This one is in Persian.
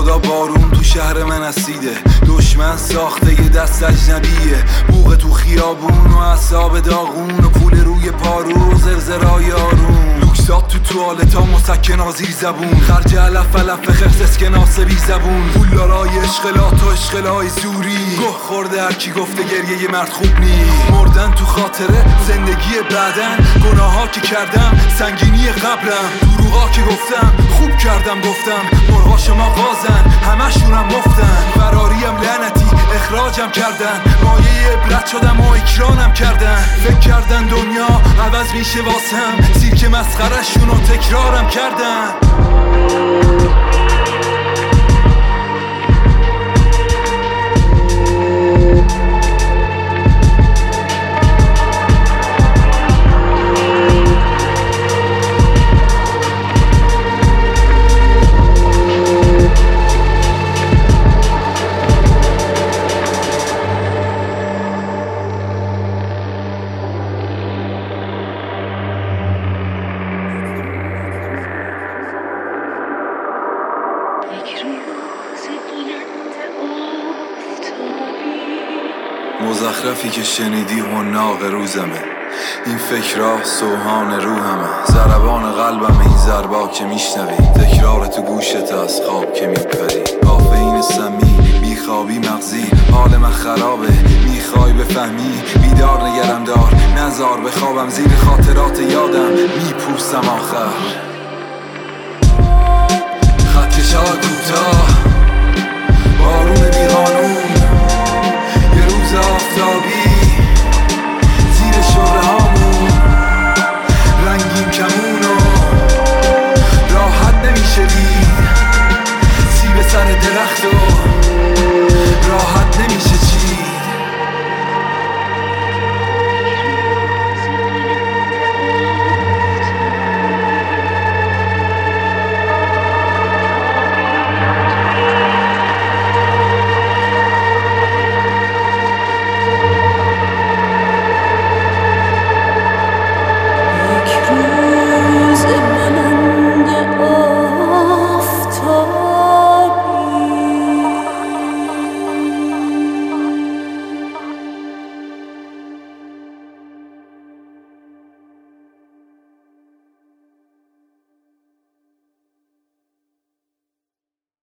خدا بارون تو شهر من اسیده، دشمن ساخته یه دست اجنبیه، بوق تو خیابون و اعصاب داغون و پول روی پارو و زرزرای آروم، لوکسات تو توالتا مسکن زیر زبون، خرج علف علف خرس اسکناس بی زبون، پولدارای اشغالات و اشغالای سوری، گه خورده هرکی گفته گریه یه مرد خوب نی، مردن تو خاطره زندگی بعدن، گناها که کردم سنگینی قبرم، دروغا که گفتم خوب کردم گفتم، مرغا شما غازن همشونم مفتن، فراریم لعنتی اخراجم کردن، مایه عبرت شدم و اکرانم کردن، فکر کردن دنیا عوض میشه واسم، سیرک مسخرشون رو تکرارم کردن. مزخرفی که شنیدی حناق روزمه، این فکرها سوهان روحمه، ضربان قلبم این ضربا که میشنوی، تکرار تو گوشت از خواب که میپری، کافئین سمی بیخوابی مغزی، حال من خرابه میخوای بفهمی، بیدار نگرم دار نزار بخوابم، زیر خاطرات یادم میپوسم آخر.